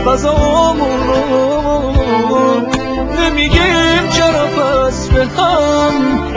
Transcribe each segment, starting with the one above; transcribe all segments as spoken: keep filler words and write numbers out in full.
غذامونو نمیگیم چرا پس به هم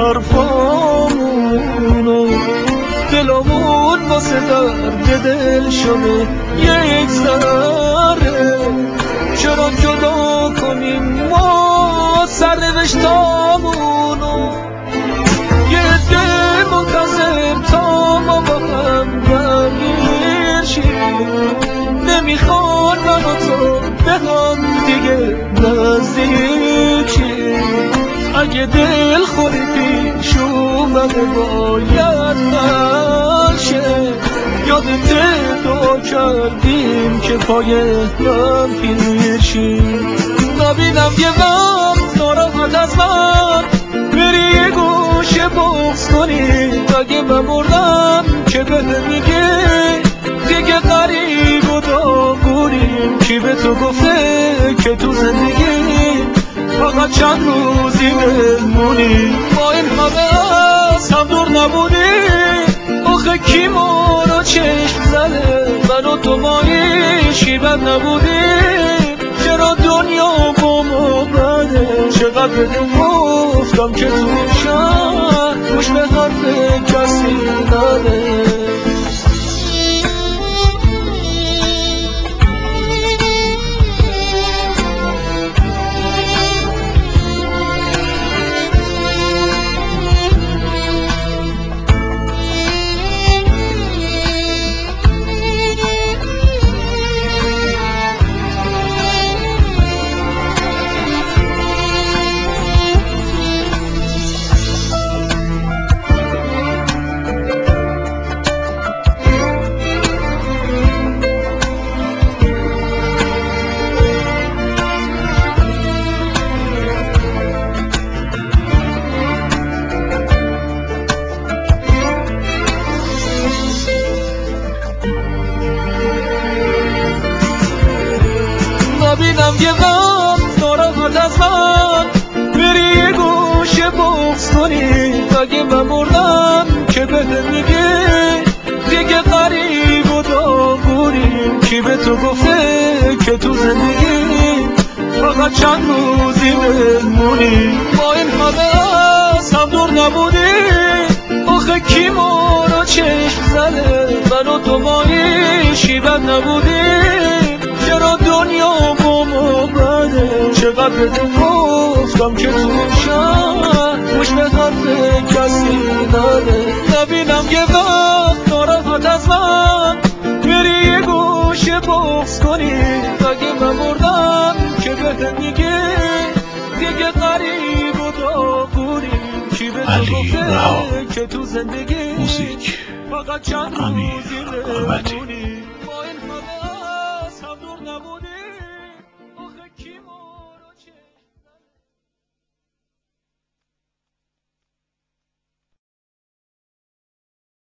حرفامونو دلمون واسه درد دل شده یک ذره چرا جدا کنیم ما سرنوشتامونو یه عده منتظر تا ما با هم درگیر شیم نمیخوان من و تو به هم دیگه نزدیک شیم اگه دل خوری پیش اومده باید حل شه یادت دعا کردیم که پای هم پیر شیم نبینم یه وقت ناراحت از من بری یه گوشه بغض کنی اگه من مردم که بده میگه دیگه غریب و داغونیم کی به تو گفته که تو زندگی فقط چند روزی بمونی ما این همه از هم دور نبودیم آخه کی ما رو چشم زده من و تو ما هیچی بد نبودیم چرا دنیا با ما بده چقدر بده گفتم که تو شهر گوش به حرف کسی نده نبینم یه وقت ناراحت از من بری یه گوشه بغض کنی اگه من مردم که بده میگه دیگه غریب و داغونیم کی به تو گفته که تو زندگی فقط چند روزی بمونی ما این همه از هم دور نبودیم آخه کی ما رو چشم زده من و تو ما هیچی بد نبودیم چرا دنیا با ما بده چقدر بده گفتم که تو شهر گوش به حرف کسی نده نبینم یه وقت ناراحت از من بری یه گوشه بغض کنی اگه من مردم که بده میگه دیگه غریب و داغونیم کی به تو گفته که تو زندگی موزیک فقط چند امیر روزی امتی بمونی